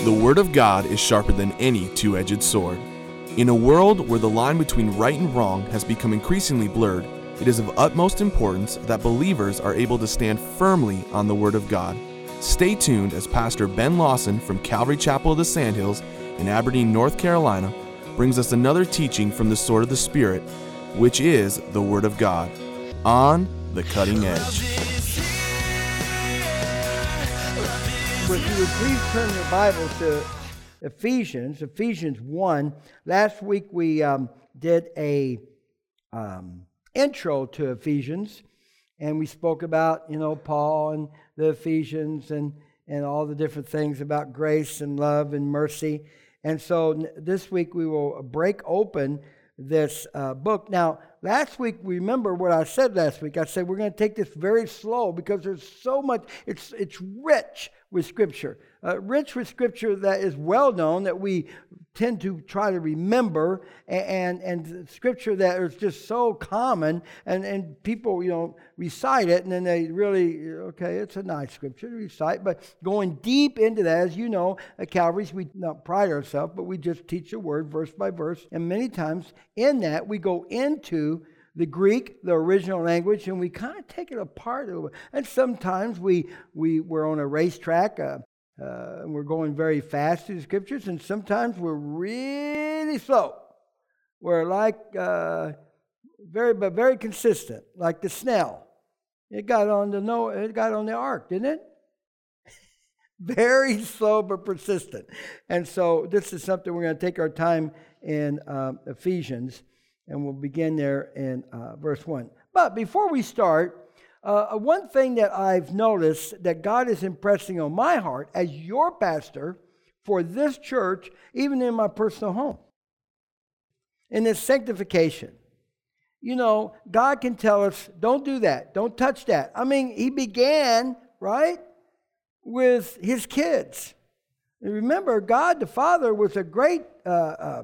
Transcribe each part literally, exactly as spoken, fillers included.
The Word of God is sharper than any two-edged sword. In a world where the line between right and wrong has become increasingly blurred, it is of utmost importance that believers are able to stand firmly on the Word of God. Stay tuned as Pastor Ben Lawson from Calvary Chapel of the Sandhills in Aberdeen, North Carolina, brings us another teaching from the sword of the Spirit, which is the Word of God, on the cutting edge. If you would please turn your Bible to Ephesians, Ephesians one. Last week we um, did a um, intro to Ephesians, and we spoke about, you know, Paul and the Ephesians and, and all the different things about grace and love and mercy. And so this week we will break open this uh, book. Now, last week, remember what I said last week. I said we're going to take this very slow because there's so much, it's it's rich with Scripture. Uh, rich with Scripture that is well known, that we tend to try to remember, and, and, and Scripture that is just so common, and, and people, you know, recite it, and then they really, okay, it's a nice Scripture to recite, but going deep into that, as you know, at Calvary's, we not pride ourselves, but we just teach the Word verse by verse, and many times in that, we go into the Greek, the original language, and we kind of take it apart a little bit. And sometimes we, we, we're on a racetrack, uh, uh, and we're going very fast through the Scriptures, and sometimes we're really slow. We're like, uh, very, but very consistent, like the snail. It got on the Noah, it got on the ark, didn't it? Very slow but persistent. And so this is something we're going to take our time in uh, Ephesians. And we'll begin there in uh, verse one. But before we start, uh, one thing that I've noticed that God is impressing on my heart as your pastor for this church, even in my personal home, in this sanctification. You know, God can tell us, don't do that, don't touch that. I mean, He began, right, with His kids. And remember, God the Father was a great uh, uh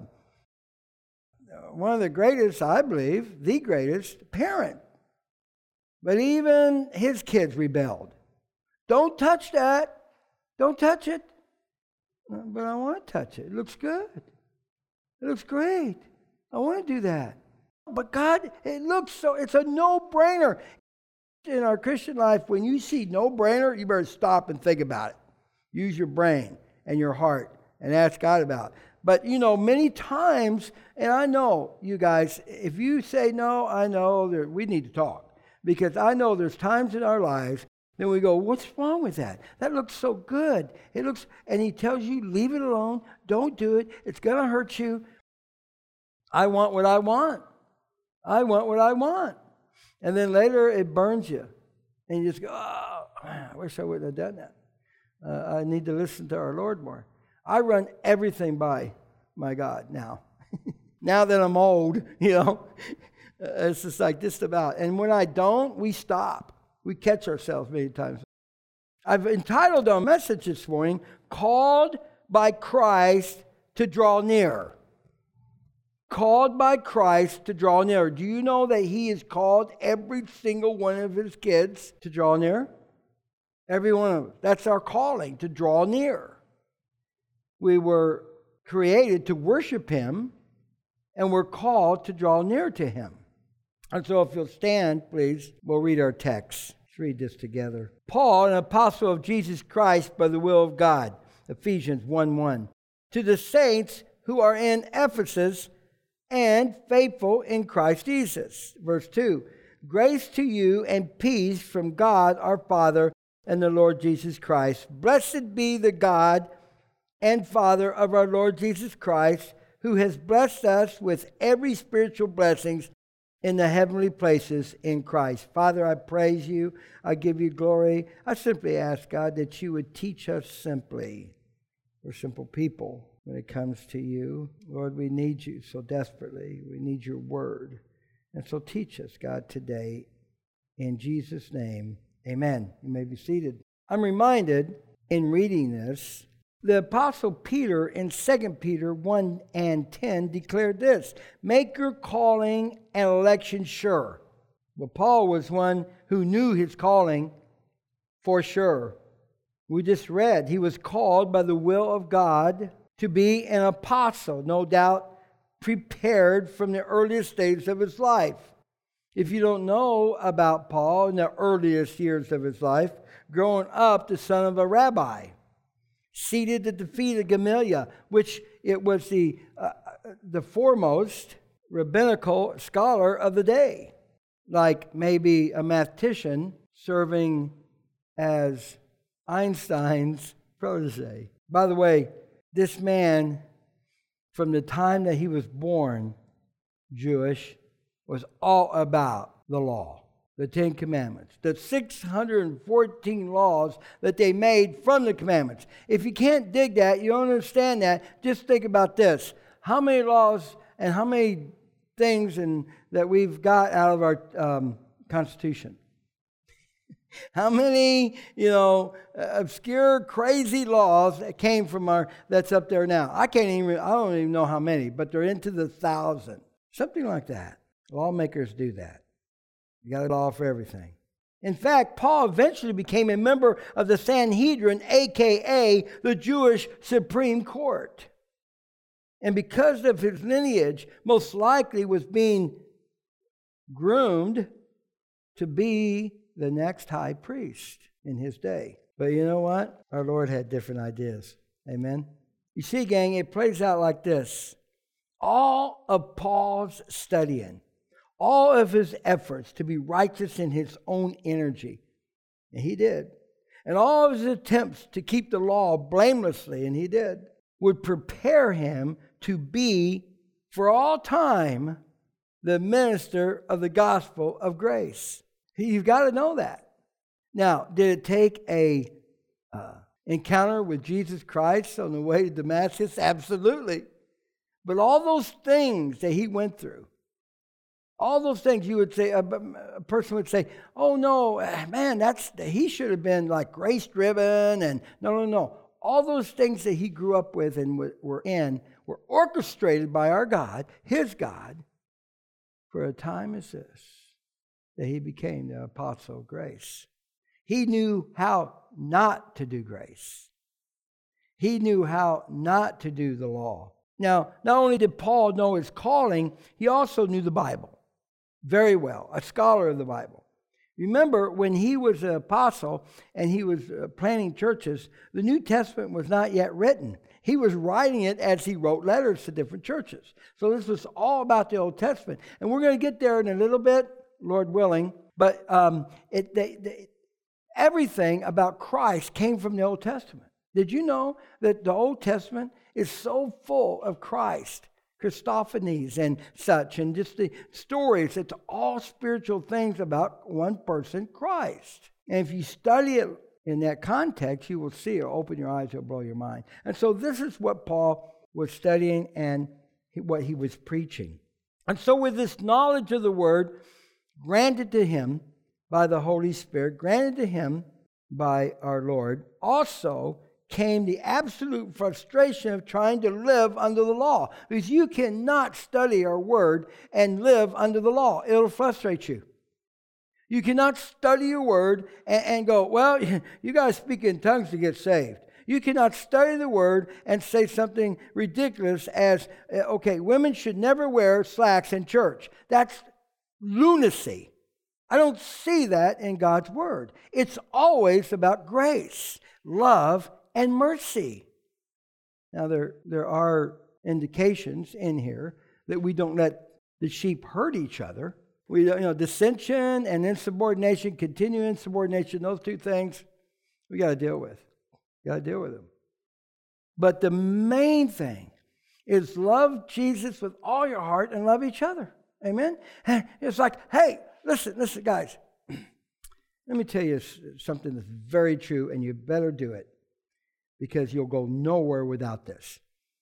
one of the greatest, I believe, the greatest parent. But even his kids rebelled. Don't touch that. Don't touch it. But I want to touch it. It looks good. It looks great. I want to do that. But God, it looks so, it's a no-brainer. In our Christian life, when you see no-brainer, you better stop and think about it. Use your brain and your heart and ask God about it. But, you know, many times, and I know, you guys, if you say no, I know that we need to talk. Because I know there's times in our lives, then we go, what's wrong with that? That looks so good. It looks, and He tells you, leave it alone. Don't do it. It's going to hurt you. I want what I want. I want what I want. And then later it burns you. And you just go, oh, man, I wish I would have done that. Uh, I need to listen to our Lord more. I run everything by my God now. Now that I'm old, you know, it's just like just about. And when I don't, we stop. We catch ourselves many times. I've entitled our message this morning, Called by Christ to Draw Near. Called by Christ to draw near. Do you know that He has called every single one of His kids to draw near? Every one of them. That's our calling, to draw near. We were created to worship Him, and we're called to draw near to Him. And so if you'll stand, please, we'll read our text. Let's read this together. Paul, an apostle of Jesus Christ by the will of God, Ephesians one one. To the saints who are in Ephesus and faithful in Christ Jesus. Verse two. Grace to you and peace from God our Father and the Lord Jesus Christ. Blessed be the God and Father of our Lord Jesus Christ, who has blessed us with every spiritual blessings in the heavenly places in Christ. Father, I praise You. I give You glory. I simply ask, God, that You would teach us simply. We're simple people when it comes to You. Lord, we need You so desperately. We need Your word. And so teach us, God, today. In Jesus' name, amen. You may be seated. I'm reminded in reading this, the Apostle Peter in Second Peter one and ten declared this, make your calling and election sure. Well, Paul was one who knew his calling for sure. We just read he was called by the will of God to be an apostle, no doubt prepared from the earliest days of his life. If you don't know about Paul in the earliest years of his life, growing up the son of a rabbi, seated at the feet of Gamaliel, which it was the uh, the foremost rabbinical scholar of the day, like maybe a mathematician serving as Einstein's protege. By the way, this man, from the time that he was born, Jewish, was all about the law, the Ten Commandments, the six hundred fourteen laws that they made from the commandments. If you can't dig that, you don't understand that, just think about this. How many laws and how many things and that we've got out of our um, Constitution? How many, you know, obscure, crazy laws that came from our, that's up there now? I can't even, I don't even know how many, but they're into the thousand. Something like that. Lawmakers do that. You got a law for everything. In fact, Paul eventually became a member of the Sanhedrin, a k a the Jewish Supreme Court. And because of his lineage, most likely was being groomed to be the next high priest in his day. But you know what? Our Lord had different ideas. Amen? You see, gang, it plays out like this. All of Paul's studying, all of his efforts to be righteous in his own energy, and he did, and all of his attempts to keep the law blamelessly, and he did, would prepare him to be, for all time, the minister of the gospel of grace. You've got to know that. Now, did it take a uh, encounter with Jesus Christ on the way to Damascus? Absolutely. But all those things that he went through, all those things you would say, a, a person would say, oh no, man, that's he should have been like grace-driven. And no, no, no. All those things that he grew up with and were in were orchestrated by our God, his God, for a time as this, that he became the apostle of grace. He knew how not to do grace. He knew how not to do the law. Now, not only did Paul know his calling, he also knew the Bible very well, a scholar of the Bible. Remember, when he was an apostle and he was uh, planting churches, the New Testament was not yet written. He was writing it as he wrote letters to different churches. So this was all about the Old Testament. And we're going to get there in a little bit, Lord willing. But um, it, they, they, everything about Christ came from the Old Testament. Did you know that the Old Testament is so full of Christ, Christophanies and such, and just the stories? It's all spiritual things about one person, Christ. And if you study it in that context, you will see it. Open your eyes, it'll blow your mind. And so this is what Paul was studying and what he was preaching. And so with this knowledge of the Word granted to him by the Holy Spirit, granted to him by our Lord, also came the absolute frustration of trying to live under the law. Because you cannot study our word and live under the law. It'll frustrate you. You cannot study your word and, and go, well, you got to speak in tongues to get saved. You cannot study the word and say something ridiculous as, okay, women should never wear slacks in church. That's lunacy. I don't see that in God's word. It's always about grace, love, and mercy. Now, there, there are indications in here that we don't let the sheep hurt each other. We, you know, dissension and insubordination, continuing insubordination, those two things we got to deal with. Got to deal with them. But the main thing is love Jesus with all your heart and love each other. Amen? It's like, hey, listen, listen, guys. Let me tell you something that's very true, and you better do it, because you'll go nowhere without this.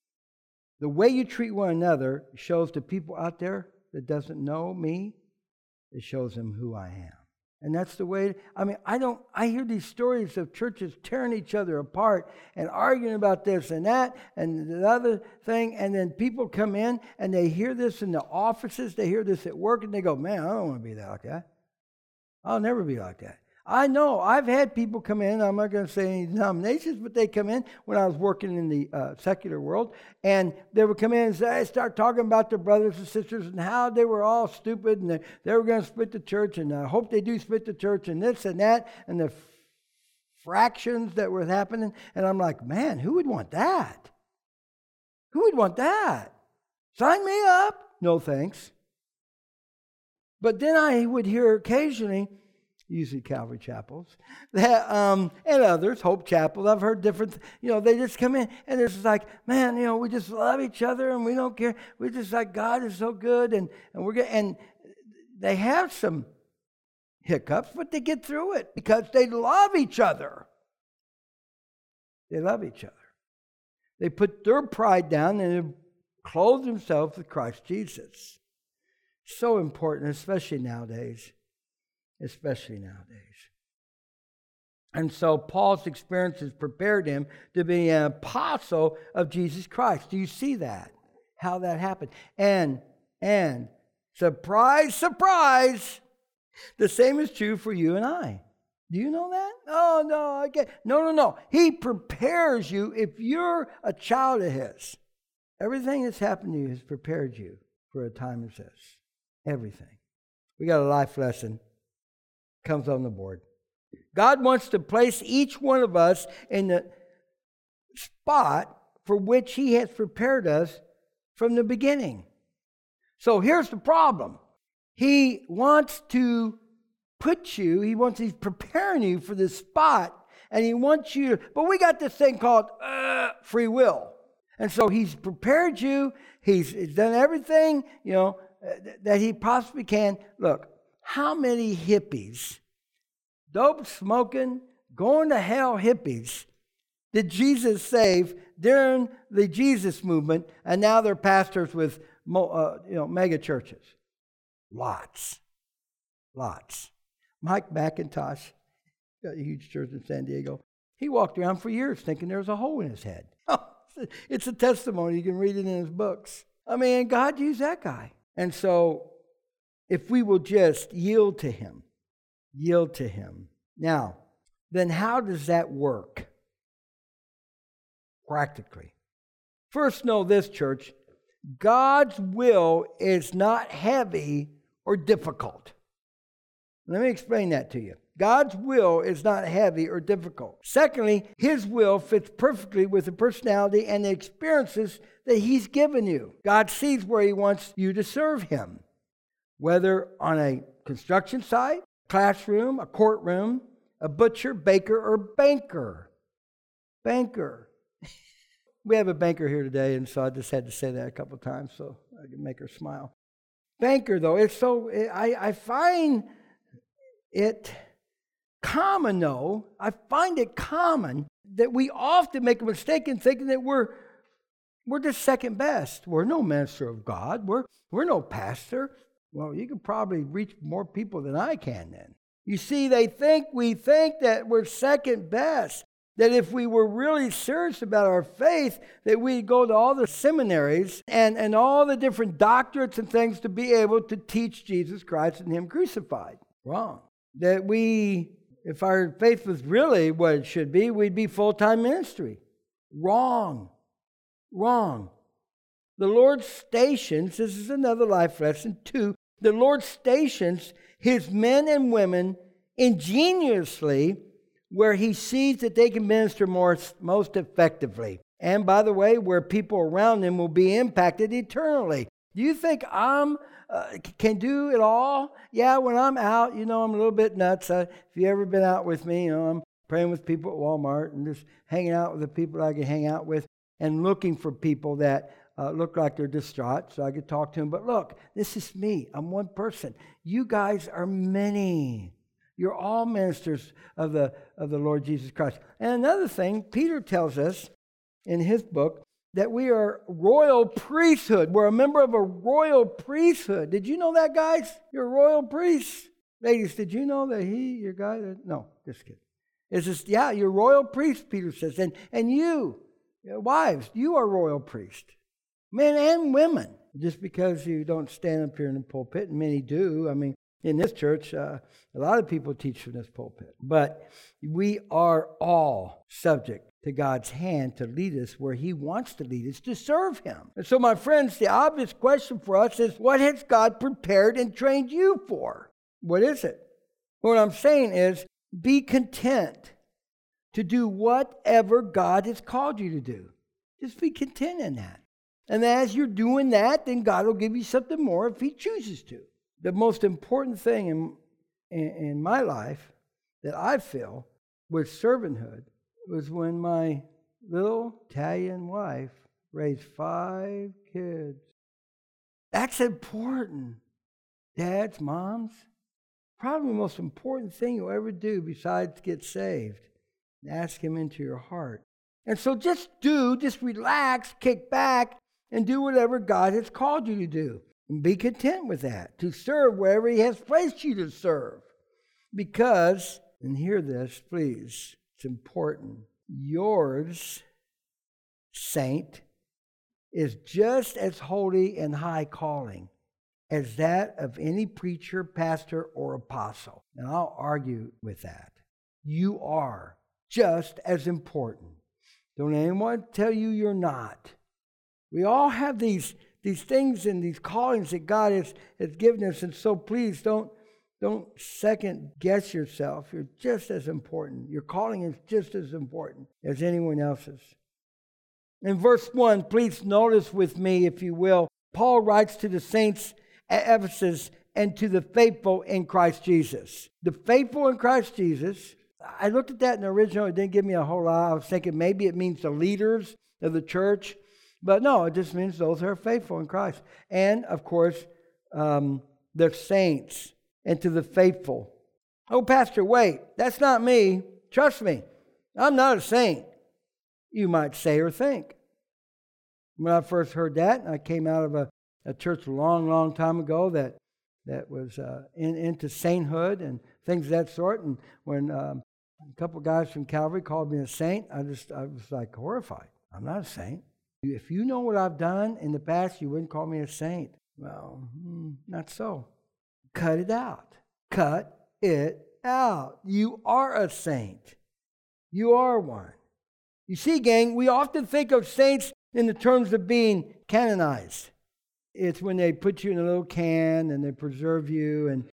The way you treat one another shows to people out there that doesn't know me, it shows them who I am. And that's the way, I mean, I don't, I hear these stories of churches tearing each other apart and arguing about this and that and the other thing, and then people come in and they hear this in the offices, they hear this at work, and they go, man, I don't want to be like that. I'll never be like that. I know. I've had people come in. I'm not going to say any denominations, but they come in when I was working in the uh, secular world. And they would come in and say, start talking about their brothers and sisters and how they were all stupid. And they, they were going to split the church. And I hope they do split the church and this and that. And the f- fractions that were happening. And I'm like, man, who would want that? Who would want that? Sign me up. No thanks. But then I would hear occasionally, usually Calvary Chapels, that, um, and others, Hope Chapel, I've heard different, you know, they just come in and it's like, man, you know, we just love each other and we don't care. We're just like, God is so good and, and we're good. And they have some hiccups, but they get through it because they love each other. They love each other. They put their pride down and they clothe themselves with Christ Jesus. So important, especially nowadays. Especially nowadays. And so Paul's experiences prepared him to be an apostle of Jesus Christ. Do you see that? How that happened? And, and, surprise, surprise, the same is true for you and I. Do you know that? Oh, no, I get No, no, no. He prepares you if you're a child of his. Everything that's happened to you has prepared you for a time as this. Everything. We got a life lesson. Comes on the board. God wants to place each one of us in the spot for which he has prepared us from the beginning. So here's the problem. He wants to put you, he wants, he's preparing you for this spot, and he wants you to, but we got this thing called uh, free will. And so he's prepared you, he's, he's done everything, you know, that he possibly can. Look, how many hippies, dope smoking, going to hell hippies, did Jesus save during the Jesus movement, and now they're pastors with uh, you know mega churches? Lots. Lots. Mike McIntosh got a huge church in San Diego. He walked around for years thinking there was a hole in his head. It's a testimony. You can read it in his books. I mean, God used that guy. And so, if we will just yield to him, yield to him. Now, then how does that work practically? First, know this, church. God's will is not heavy or difficult. Let me explain that to you. God's will is not heavy or difficult. Secondly, his will fits perfectly with the personality and the experiences that he's given you. God sees where he wants you to serve him, whether on a construction site, classroom, a courtroom, a butcher, baker, or banker. Banker. We have a banker here today, and so I just had to say that a couple times so I can make her smile. Banker, though, it's so, I, I find it common, though, I find it common that we often make a mistake in thinking that we're we're just second best. We're no minister of God. We're we're no pastor. Well, you could probably reach more people than I can then. You see, they think we think that we're second best. That if we were really serious about our faith, that we'd go to all the seminaries and, and all the different doctorates and things to be able to teach Jesus Christ and him crucified. Wrong. That we, if our faith was really what it should be, we'd be full-time ministry. Wrong. Wrong. The Lord stations, this is another life lesson too, the Lord stations his men and women ingeniously where he sees that they can minister more, most effectively. And by the way, where people around them will be impacted eternally. Do you think I'm uh, can do it all? Yeah, when I'm out, you know, I'm a little bit nuts. Uh, if you've ever been out with me, you know, I'm praying with people at Walmart and just hanging out with the people I can hang out with and looking for people that uh, look like they're distraught so I could talk to them. But look, this is me. I'm one person. You guys are many. You're all ministers of the of the Lord Jesus Christ. And another thing, Peter tells us in his book that we are royal priesthood. We're a member of a royal priesthood. Did you know that, guys? You're a royal priest. Ladies, did you know that he, your guy? That, no, just kidding. It's just, yeah, you're royal priest, Peter says. And, and you, wives, you are royal priest. Men and women. Just because you don't stand up here in the pulpit, and many do, I mean, In this church, uh, a lot of people teach from this pulpit. But we are all subject to God's hand to lead us where He wants to lead us, to serve Him. And so, my friends, the obvious question for us is, what has God prepared and trained you for? What is it? What I'm saying is, be content to do whatever God has called you to do. Just be content in that. And as you're doing that, then God will give you something more if He chooses to. The most important thing in, in, in my life that I feel with servanthood was when my little Italian wife raised five kids. That's important. Dads, moms, probably the most important thing you'll ever do besides get saved. Ask Him into your heart. And so just do, just relax, kick back, and do whatever God has called you to do. And be content with that, to serve wherever He has placed you to serve. Because, and hear this, please, it's important, yours, saint, is just as holy and high calling as that of any preacher, pastor, or apostle. And I'll argue with that. You are just as important. Don't anyone tell you you're not. We all have these, these things and these callings that God has, has given us. And so please don't, don't second guess yourself. You're just as important. Your calling is just as important as anyone else's. In verse one, please notice with me, if you will, Paul writes to the saints at Ephesus and to the faithful in Christ Jesus. The faithful in Christ Jesus, I looked at that in the original. It didn't give me a whole lot. I was thinking maybe it means the leaders of the church. But no, it just means those who are faithful in Christ. And, of course, um, the saints and to the faithful. Oh, Pastor, wait, that's not me. Trust me, I'm not a saint, you might say or think. When I first heard that, I came out of a, a church a long, long time ago that that was uh, in, into sainthood and things of that sort. And when um, a couple guys from Calvary called me a saint, I just I was like horrified. I'm not a saint. If you know what I've done in the past, you wouldn't call me a saint. Well, not so. Cut it out. Cut it out. You are a saint. You are one. You see, gang, we often think of saints in the terms of being canonized. It's when they put you in a little can and they preserve you. And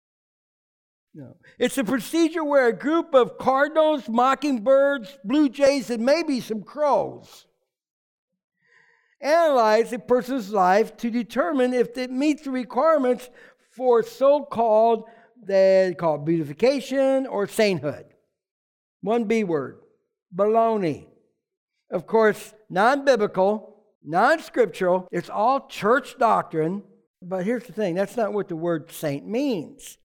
you know, it's a procedure where a group of cardinals, mockingbirds, blue jays, and maybe some crows analyze a person's life to determine if it meets the requirements for so-called, they call it beautification or sainthood. One B word, baloney. Of course, non-biblical, non-scriptural. It's all church doctrine. But here's the thing, that's not what the word saint means.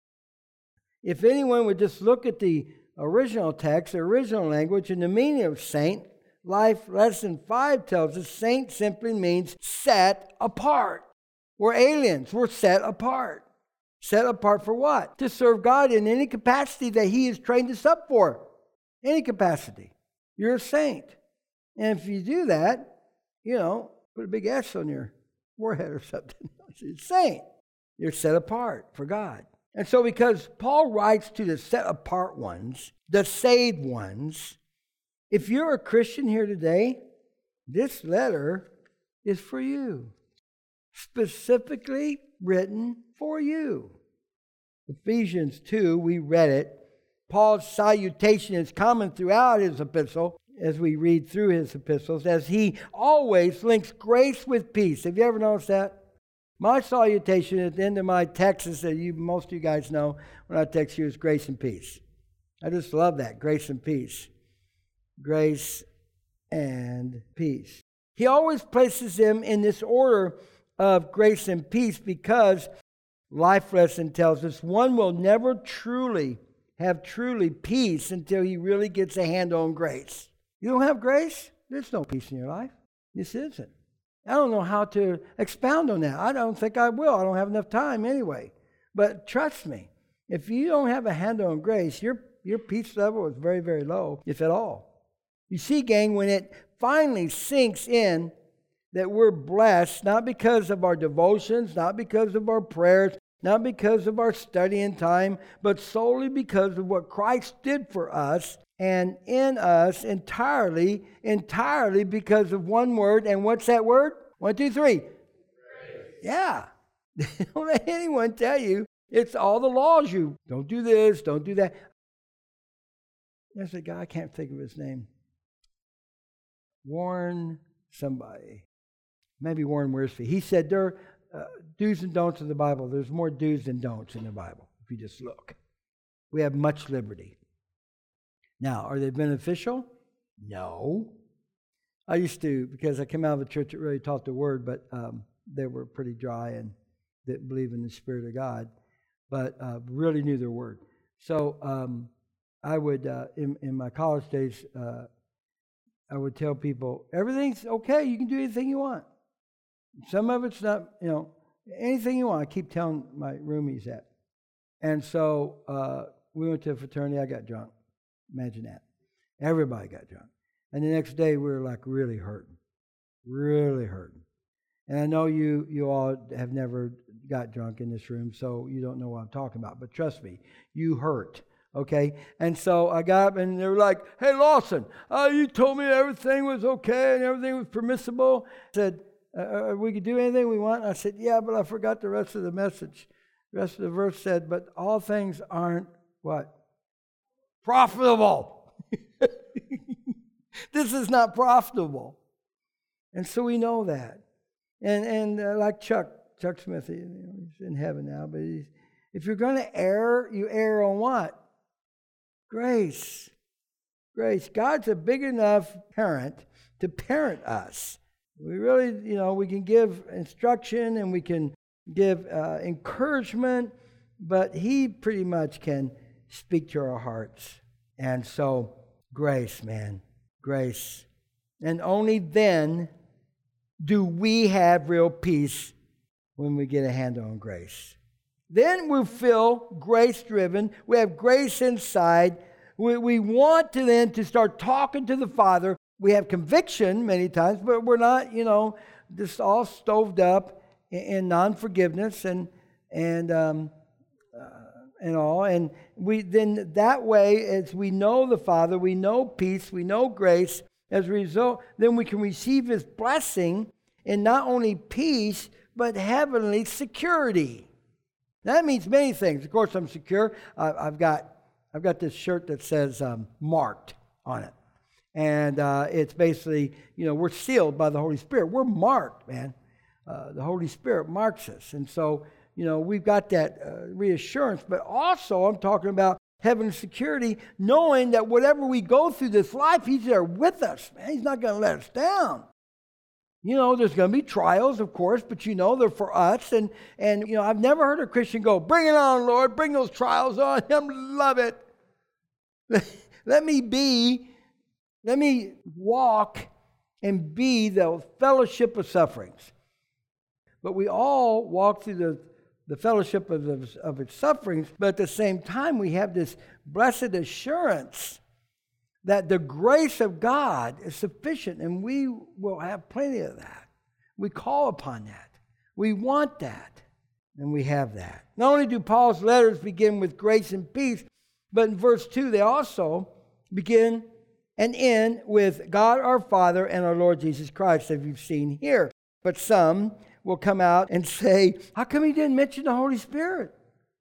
If anyone would just look at the original text, the original language, and the meaning of saint, Life Lesson five tells us saint simply means set apart. We're aliens. We're set apart. Set apart for what? To serve God in any capacity that He has trained us up for. Any capacity. You're a saint. And if you do that, you know, put a big S on your forehead or something. You're a saint. You're set apart for God. And so because Paul writes to the set apart ones, the saved ones, if you're a Christian here today, this letter is for you. Specifically written for you. Ephesians two, we read it. Paul's salutation is common throughout his epistle as we read through his epistles, as he always links grace with peace. Have you ever noticed that? My salutation at the end of my texts that you, most of you guys know when I text you is grace and peace. I just love that, grace and peace. Grace and peace. He always places them in this order of grace and peace because Life Lesson tells us one will never truly have truly peace until he really gets a handle on grace. You don't have grace? There's no peace in your life. This isn't. I don't know how to expound on that. I don't think I will. I don't have enough time anyway. But trust me, if you don't have a handle on grace, your, your peace level is very, very low, if at all. You see, gang, when it finally sinks in that we're blessed, not because of our devotions, not because of our prayers, not because of our studying time, but solely because of what Christ did for us and in us entirely, entirely because of one word. And what's that word? One, two, three. Grace. Yeah. Don't let anyone tell you it's all the laws. You don't do this, don't do that. There's a guy, I can't think of his name. Warren somebody. Maybe Warren Wiersbe. He said there are uh, do's and don'ts in the Bible. There's more do's than don'ts in the Bible, if you just look. We have much liberty. Now, are they beneficial? No. I used to, because I came out of a church that really taught the Word, but um, they were pretty dry and didn't believe in the Spirit of God, but uh, really knew their Word. So um, I would, uh, in, in my college days, uh, I would tell people, everything's okay, you can do anything you want. Some of it's not, you know, anything you want. I keep telling my roomies that. And so uh, we went to a fraternity, I got drunk. Imagine that. Everybody got drunk. And the next day we were like really hurting. Really hurting. And I know you you all have never got drunk in this room, so you don't know what I'm talking about. But trust me, you hurt. Okay? And so I got up and they were like, hey, Lawson, uh, you told me everything was okay and everything was permissible. I said, uh, we could do anything we want. I said, yeah, but I forgot the rest of the message. The rest of the verse said, but all things aren't what? Profitable. This is not profitable. And so we know that. And and uh, like Chuck, Chuck Smith, you know, he's in heaven now, but he's, if you're going to err, you err on what? Grace. Grace. God's a big enough parent to parent us. We really, you know, we can give instruction and we can give uh, encouragement, but He pretty much can speak to our hearts. And so, grace, man. Grace. And only then do we have real peace when we get a handle on grace. Then we feel grace-driven. We have grace inside. We, we want to then to start talking to the Father. We have conviction many times, but we're not, you know, just all stoved up in, in non-forgiveness and and um, uh, and all. And we then that way, as we know the Father, we know peace, we know grace. As a result, then we can receive His blessing in not only peace, but heavenly security. That means many things. Of course, I'm secure. Uh, I've got I've got this shirt that says um, marked on it. And uh, it's basically, you know, we're sealed by the Holy Spirit. We're marked, man. Uh, the Holy Spirit marks us. And so, you know, we've got that uh, reassurance. But also, I'm talking about heavenly security, knowing that whatever we go through this life, He's there with us, man. He's not going to let us down. You know, there's going to be trials, of course, but you know, they're for us. And, and you know, I've never heard a Christian go, bring it on, Lord, bring those trials on. I love it. Let me be, let me walk and be the fellowship of sufferings. But we all walk through the, the fellowship of, the, of its sufferings, but at the same time, we have this blessed assurance that the grace of God is sufficient, and we will have plenty of that. We call upon that. We want that, and we have that. Not only do Paul's letters begin with grace and peace, but in verse two, they also begin and end with God our Father and our Lord Jesus Christ, as you've seen here. But some will come out and say, how come he didn't mention the Holy Spirit?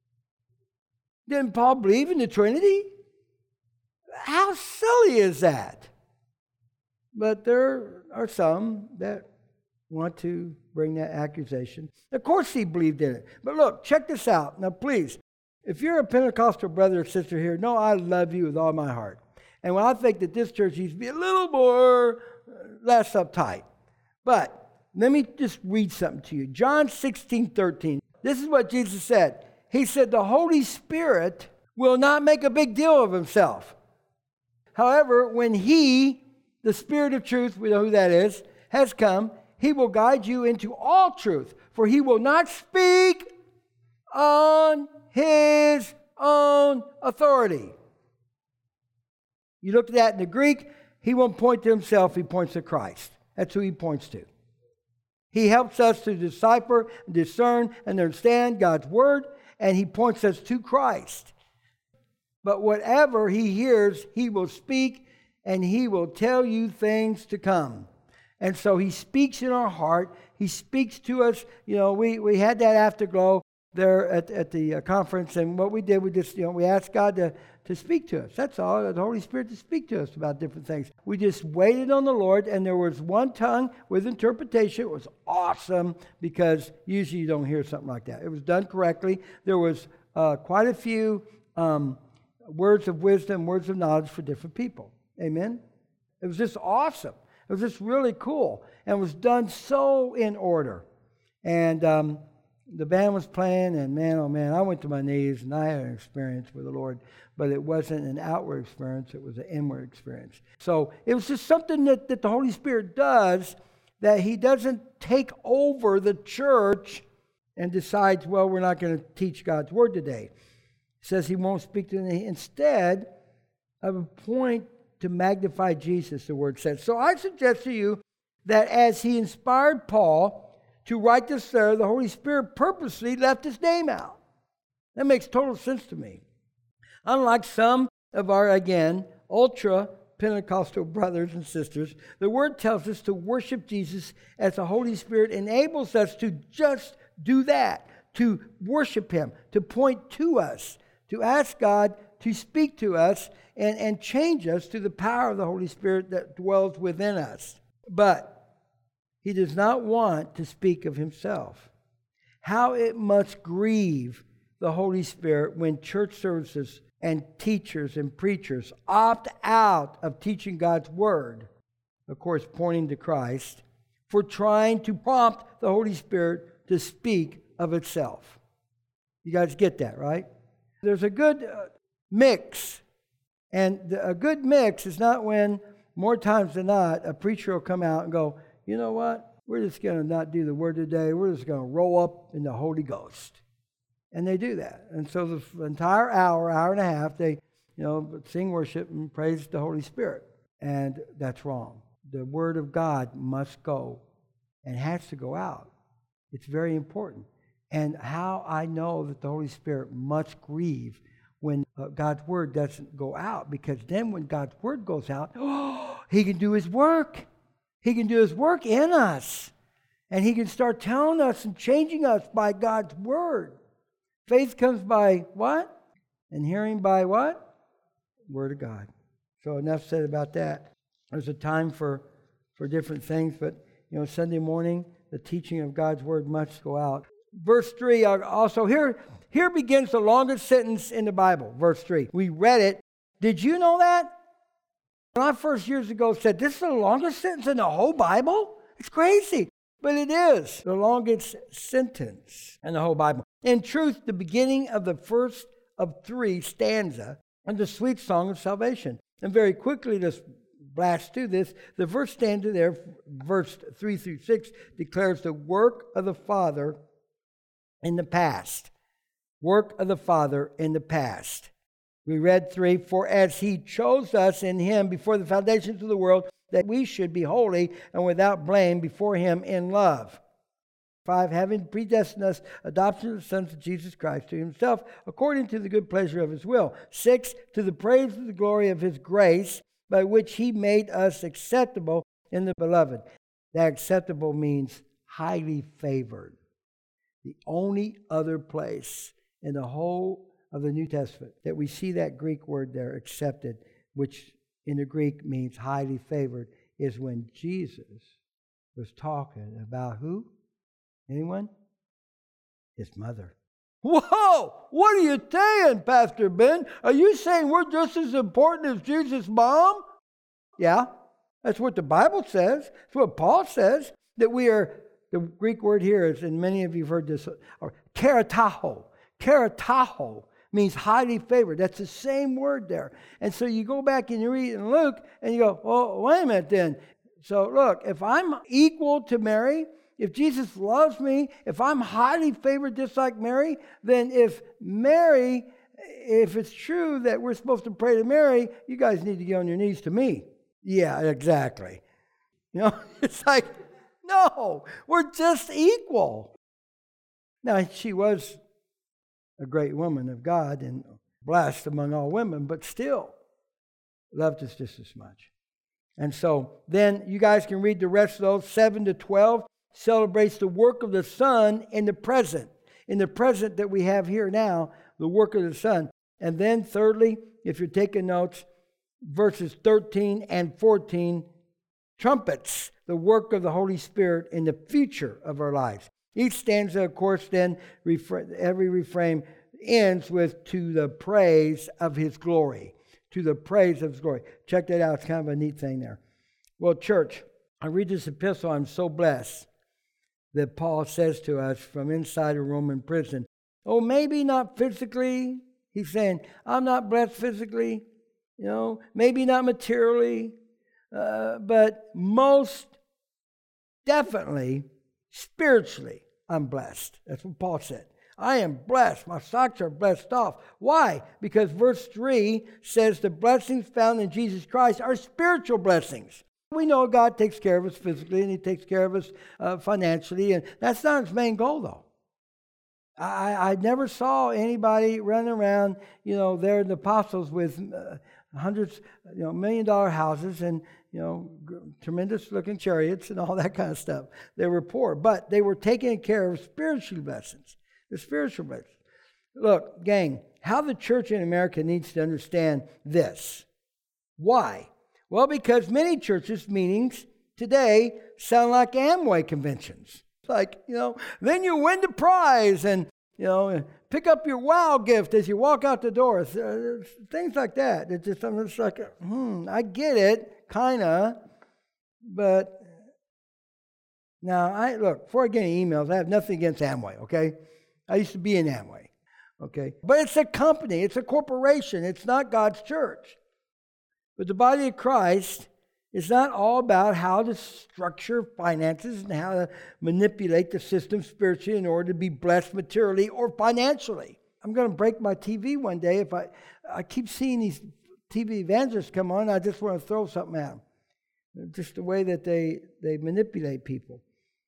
Didn't Paul believe in the Trinity? How silly is that? But there are some that want to bring that accusation. Of course he believed in it. But look, check this out. Now please, if you're a Pentecostal brother or sister here, know I love you with all my heart. And when I think that this church needs to be a little more, less uptight. But let me just read something to you. John sixteen thirteen. This is what Jesus said. He said, the Holy Spirit will not make a big deal of Himself. However, when He, the Spirit of truth, we know who that is, has come, He will guide you into all truth. For He will not speak on His own authority. You look at that in the Greek, He won't point to Himself, He points to Christ. That's who He points to. He helps us to decipher, discern, and understand God's word, and he points us to Christ. But whatever he hears, he will speak, and he will tell you things to come. And so he speaks in our heart. He speaks to us. You know, we, we had that afterglow there at, at the uh, conference, and what we did, we just, you know, we asked God to, to speak to us. That's all, the Holy Spirit to speak to us about different things. We just waited on the Lord, and there was one tongue with interpretation. It was awesome, because usually you don't hear something like that. It was done correctly. There was uh, quite a few um, words of wisdom, words of knowledge for different people. Amen? It was just awesome. It was just really cool, and was done so in order. And um, the band was playing, and man, oh man, I went to my knees, and I had an experience with the Lord, but it wasn't an outward experience, it was an inward experience. So it was just something that, that the Holy Spirit does, that he doesn't take over the church and decides, well, we're not going to teach God's word today. He says he won't speak to them. Instead, of a point to magnify Jesus, the word says. So I suggest to you that as he inspired Paul to write this there, the Holy Spirit purposely left his name out. That makes total sense to me. Unlike some of our, again, ultra Pentecostal brothers and sisters, the word tells us to worship Jesus as the Holy Spirit enables us to just do that, to worship him, to point to us, to ask God to speak to us and, and change us to the power of the Holy Spirit that dwells within us. But he does not want to speak of himself. How it must grieve the Holy Spirit when church services and teachers and preachers opt out of teaching God's word, of course pointing to Christ, for trying to prompt the Holy Spirit to speak of itself. You guys get that, right? There's a good uh, mix. And the, a good mix is not when, more times than not, a preacher will come out and go, you know what? We're just going to not do the word today. We're just going to roll up in the Holy Ghost. And they do that. And so the entire hour, hour and a half, they, you know, sing worship and praise the Holy Spirit. And that's wrong. The word of God must go and has to go out. It's very important. And how I know that the Holy Spirit must grieve when uh, God's word doesn't go out, because then when God's word goes out, oh, he can do his work. He can do his work in us. And he can start telling us and changing us by God's word. Faith comes by what? And hearing by what? Word of God. So enough said about that. There's a time for, for different things, but you know, Sunday morning, the teaching of God's word must go out. Verse three, also here, here begins the longest sentence in the Bible. Verse three. We read it. Did you know that? When I first years ago said, this is the longest sentence in the whole Bible? It's crazy. But it is the longest sentence in the whole Bible. In truth, the beginning of the first of three stanza and the sweet song of salvation. And very quickly, let's blast through this. The first stanza there, verse three through six, declares the work of the Father in the past. Work of the Father in the past. We read three, for as he chose us in him before the foundations of the world, that we should be holy and without blame before him in love. Five, having predestined us, adoption of the sons of Jesus Christ to himself, according to the good pleasure of his will. Six, to the praise of the glory of his grace, by which he made us acceptable in the beloved. That acceptable means highly favored. The only other place in the whole of the New Testament that we see that Greek word there, accepted, which in the Greek means highly favored, is when Jesus was talking about who? Anyone? His mother. Whoa! What are you saying, Pastor Ben? Are you saying we're just as important as Jesus' mom? Yeah, that's what the Bible says. That's what Paul says, that we are. The Greek word here is, and many of you have heard this, or kerataho. Kerataho means highly favored. That's the same word there. And so you go back and you read in Luke, and you go, well, wait a minute then. So look, if I'm equal to Mary, if Jesus loves me, if I'm highly favored just like Mary, then if Mary, if it's true that we're supposed to pray to Mary, you guys need to get on your knees to me. Yeah, exactly. You know, it's like, No, we're just equal. Now, she was a great woman of God and blessed among all women, but still loved us just as much. And so then you guys can read the rest of those. seven to twelve celebrates the work of the Son in the present. In the present that we have here now, the work of the Son. And then thirdly, if you're taking notes, verses thirteen and fourteen trumpets the work of the Holy Spirit in the future of our lives. Each stanza, of course, then, every refrain ends with, to the praise of His glory. To the praise of His glory. Check that out. It's kind of a neat thing there. Well, church, I read this epistle. I'm so blessed that Paul says to us from inside a Roman prison, oh, maybe not physically. He's saying, I'm not blessed physically, you know, maybe not materially, uh, but most definitely spiritually, I'm blessed. That's what Paul said. I am blessed. My socks are blessed off. Why? Because verse three says the blessings found in Jesus Christ are spiritual blessings. We know God takes care of us physically and He takes care of us uh, financially, and that's not His main goal, though. I, I never saw anybody running around, you know, there the apostles with uh, hundreds, you know, million dollar houses and, you know, tremendous looking chariots and all that kind of stuff. They were poor, but they were taking care of spiritual blessings. The spiritual blessings. Look, gang, how the church in America needs to understand this. Why? Well, because many churches' meetings today sound like Amway conventions. It's like, you know, then you win the prize and, you know, pick up your wow gift as you walk out the door. Uh, things like that. It's just something that's like, hmm, I get it, kind of, but now, I look, before I get any emails, I have nothing against Amway, okay? I used to be in Amway, okay? But it's a company. It's a corporation. It's not God's church. But the body of Christ is not all about how to structure finances and how to manipulate the system spiritually in order to be blessed materially or financially. I'm going to break my T V one day if I I keep seeing these T V evangelists come on. I just want to throw something at them. Just the way that they, they manipulate people.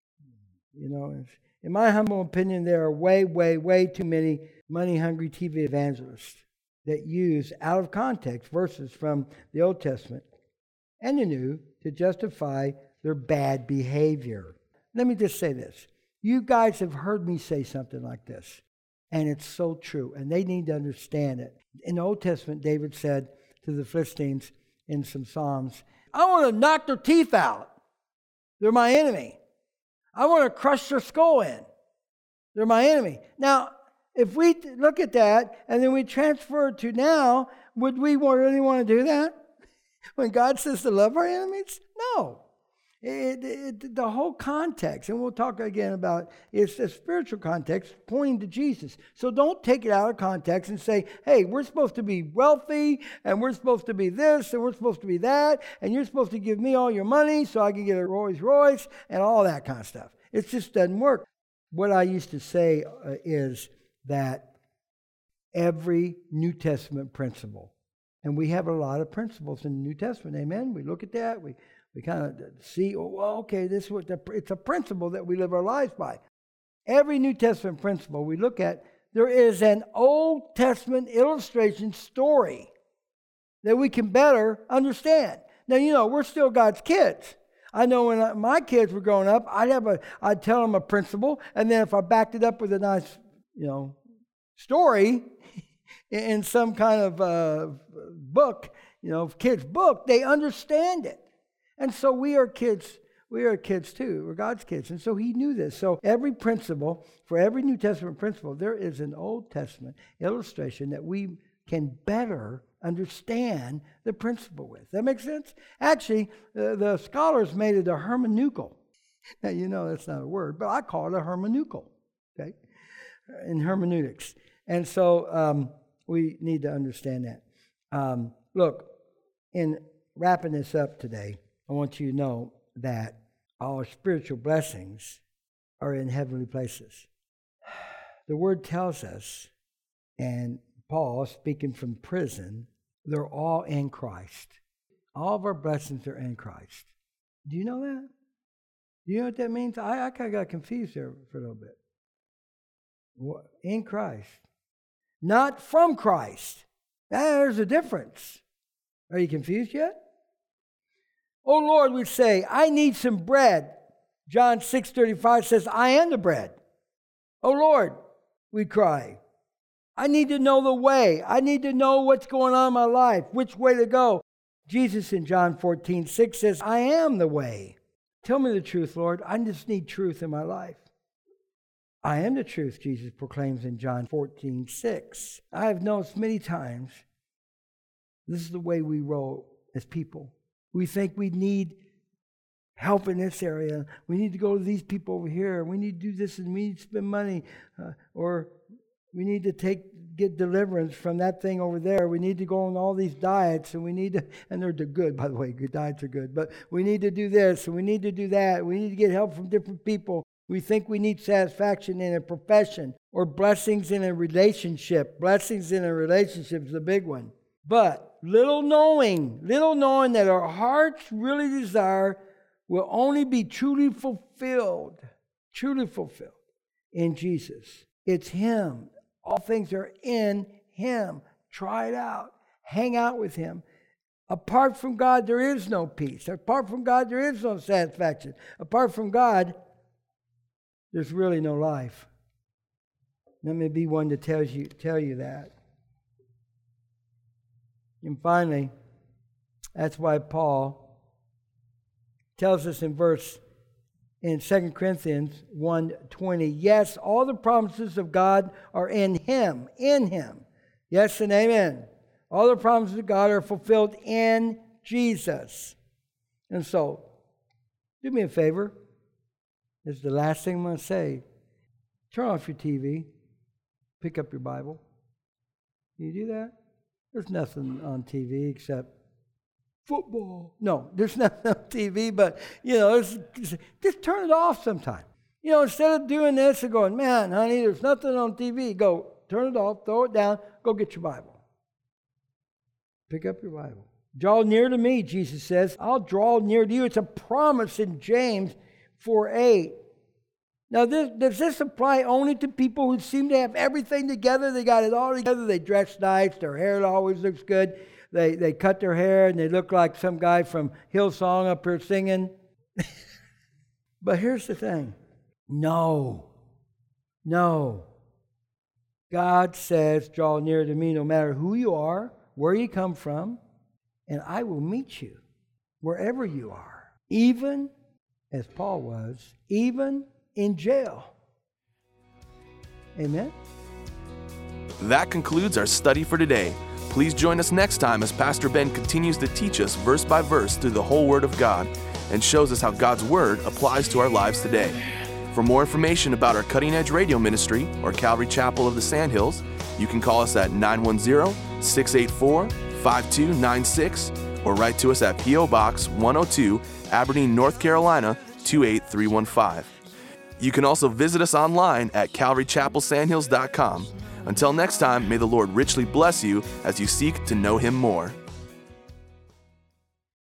You know, in my humble opinion, there are way, way, way too many money-hungry T V evangelists that use out of context verses from the Old Testament and the New to justify their bad behavior. Let me just say this. You guys have heard me say something like this, and it's so true, and they need to understand it. In the Old Testament, David said to the Philistines in some Psalms, I want to knock their teeth out. They're my enemy. I want to crush their skull in. They're my enemy. Now, if we look at that and then we transfer it to now, would we really want to do that? When God says to love our enemies? No. It, it, the whole context, and we'll talk again about, it's a spiritual context pointing to Jesus. So don't take it out of context and say, hey, we're supposed to be wealthy, and we're supposed to be this, and we're supposed to be that, and you're supposed to give me all your money so I can get a Rolls Royce, and all that kind of stuff. It just doesn't work. What I used to say uh, is that every New Testament principle, and we have a lot of principles in the New Testament, amen? We look at that, we We kind of see, oh, well, okay, this is what the, it's a principle that we live our lives by. Every New Testament principle we look at, there is an Old Testament illustration story that we can better understand. Now, you know, we're still God's kids. I know when I, my kids were growing up, I'd have a, I'd tell them a principle, and then if I backed it up with a nice, you know, story in some kind of uh, book, you know, kids' book, they understand it. And so we are kids, we are kids too, we're God's kids. And so He knew this. So every principle, for every New Testament principle, there is an Old Testament illustration that we can better understand the principle with. That makes sense? Actually, uh, the scholars made it a hermeneutical. Now, you know that's not a word, but I call it a hermeneutical, okay, in hermeneutics. And so um, we need to understand that. Um, look, in wrapping this up today, I want you to know that our spiritual blessings are in heavenly places. The Word tells us, and Paul, speaking from prison, they're all in Christ. All of our blessings are in Christ. Do you know that? Do you know what that means? I, I kind of got confused there for a little bit. What? In Christ. Not from Christ. There's a difference. Are you confused yet? Oh Lord, we say, I need some bread. John six thirty-five says, I am the bread. Oh Lord, we cry. I need to know the way. I need to know what's going on in my life, which way to go. Jesus in John fourteen six says, I am the way. Tell me the truth, Lord. I just need truth in my life. I am the truth, Jesus proclaims in John fourteen six. I have noticed many times, this is the way we roll as people. We think we need help in this area. We need to go to these people over here. We need to do this and we need to spend money. Uh, or we need to take get deliverance from that thing over there. We need to go on all these diets and we need to, and they're good, by the way, good diets are good, but we need to do this and we need to do that. We need to get help from different people. We think we need satisfaction in a profession or blessings in a relationship. Blessings in a relationship is a big one. But little knowing, little knowing that our hearts really desire will only be truly fulfilled, truly fulfilled in Jesus. It's Him. All things are in Him. Try it out. Hang out with Him. Apart from God, there is no peace. Apart from God, there is no satisfaction. Apart from God, there's really no life. Let me be one to tell you, tell you that. And finally, that's why Paul tells us in verse in Second Corinthians one twenty, yes, all the promises of God are in Him, in Him. Yes and amen. All the promises of God are fulfilled in Jesus. And so, do me a favor. This is the last thing I'm going to say. Turn off your T V. Pick up your Bible. Can you do that? There's nothing on T V except football. No, there's nothing on T V, but, you know, it's, it's, just turn it off sometime. You know, instead of doing this and going, man, honey, there's nothing on T V, go turn it off, throw it down, go get your Bible. Pick up your Bible. Draw near to me, Jesus says. I'll draw near to you. It's a promise in James four eight. Now, this, does this apply only to people who seem to have everything together? They got it all together. They dress nice. Their hair always looks good. They they cut their hair and they look like some guy from Hillsong up here singing. But here's the thing. No. No. God says, draw near to me no matter who you are, where you come from, and I will meet you wherever you are. Even, as Paul was, even in jail. Amen? That concludes our study for today. Please join us next time as Pastor Ben continues to teach us verse by verse through the whole Word of God and shows us how God's Word applies to our lives today. For more information about our Cutting Edge Radio Ministry or Calvary Chapel of the Sandhills, you can call us at nine one zero, six eight four, five two nine six or write to us at P O Box one oh two, Aberdeen, North Carolina two eight three one five. You can also visit us online at calvary chapel sandhills dot com. Until next time, may the Lord richly bless you as you seek to know Him more.